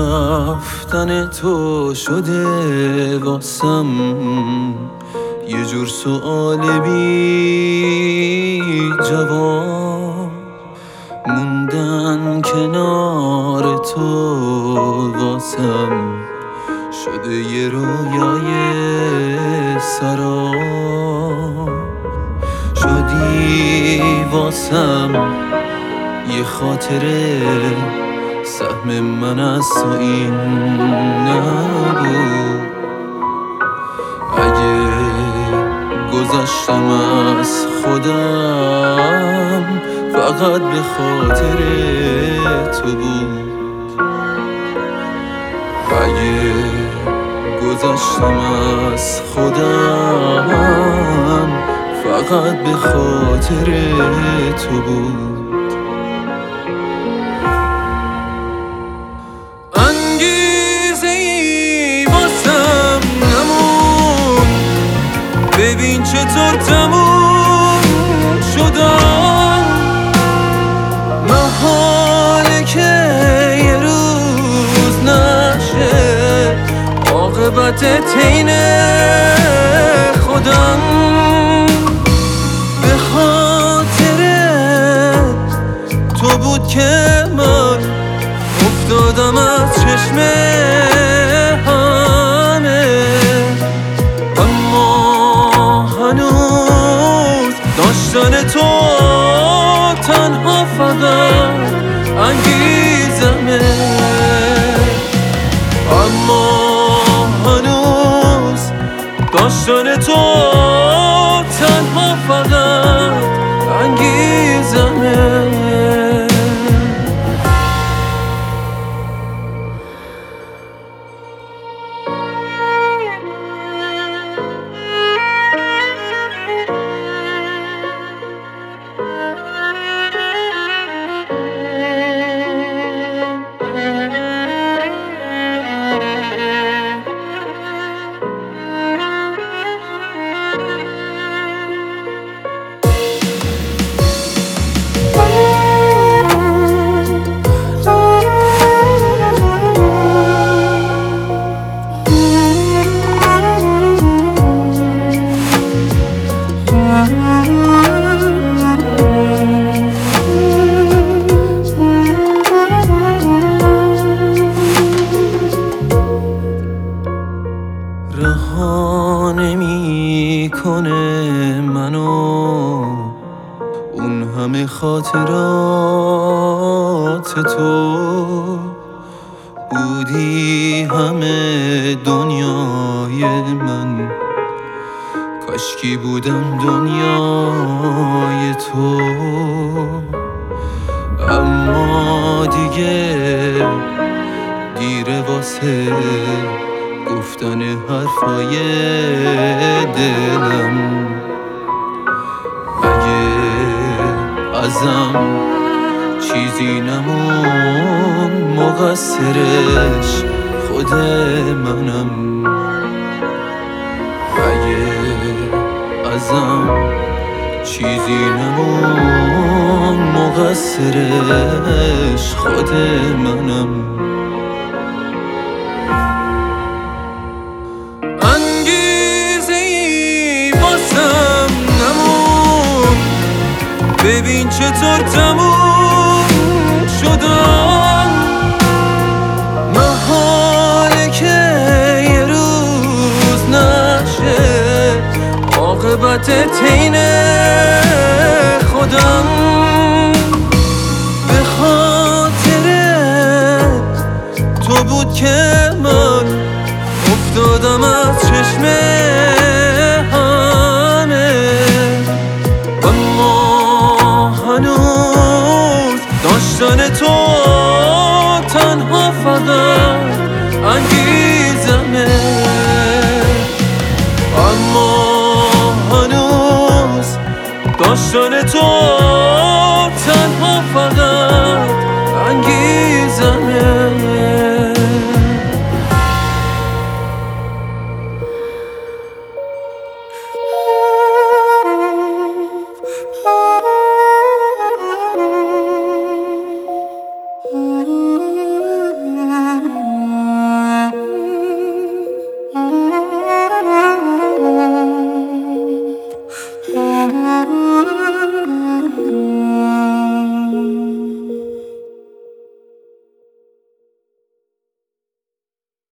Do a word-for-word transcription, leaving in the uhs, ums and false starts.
رفتن تو شده واسم یه جور سؤال بی جواب. موندن کنار تو واسم شده یه رویای سراب. شدی واسم یه خاطره، سهم من از تو این نبود. اگه گذشتم از خودم فقط به خاطر تو بود. اگه گذشتم از خودم فقط به خاطر تو بود. ببین چطور تموم شدم، محاله که یه روز نشه عاقبت طین خودم. به خاطر تو بود که من افتادم از چشمه داشتن تو تنها فقط انگیزمه. اما هنوز داشتن تو تنها فقط انگیزمه. رها نمی کنه منو اون همه خاطرات تو. بودی همه دنیای من، کاشکی بودم دنیای تو. اما دیگه دیره واسه گفتن حرفای دلم. اگه ازم چیزی نمون مقصرش خود منم. اگه ازم چیزی نمون مقصرش خود منم. ببین چطور تموم شدم، محاله که یه روز نشه عاقبت طین خودم. به خاطر تو بود که من افتادم از